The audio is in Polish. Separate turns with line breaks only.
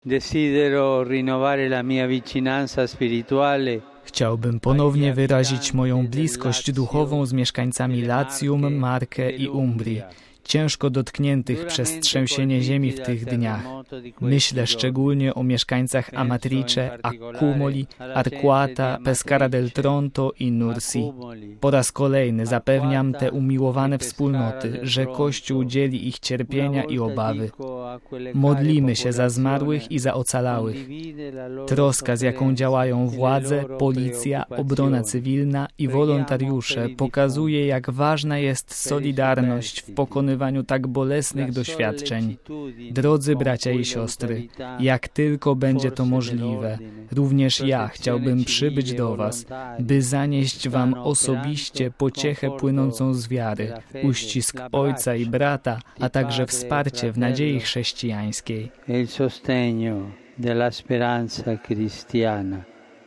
Desidero rinnovare la mia vicinanza spirituale.
Chciałbym ponownie wyrazić moją bliskość duchową z mieszkańcami Latium, Marche i Umbrii, ciężko dotkniętych przez trzęsienie ziemi w tych dniach. Myślę szczególnie o mieszkańcach Amatrice, Accumoli, Arquata, Pescara del Tronto i Nursi. Po raz kolejny zapewniam te umiłowane wspólnoty, że Kościół dzieli ich cierpienia i obawy. Modlimy się za zmarłych i za ocalałych. Troska, z jaką działają władze, policja, obrona cywilna i wolontariusze, pokazuje, jak ważna jest solidarność w pokonywaniu tak bolesnych doświadczeń. Drodzy bracia i siostry, jak tylko będzie to możliwe, również ja chciałbym przybyć do was, by zanieść wam osobiście pociechę płynącą z wiary, uścisk ojca i brata, a także wsparcie w nadziei chrześcijańskiej.
Il sostegno della speranza cristiana.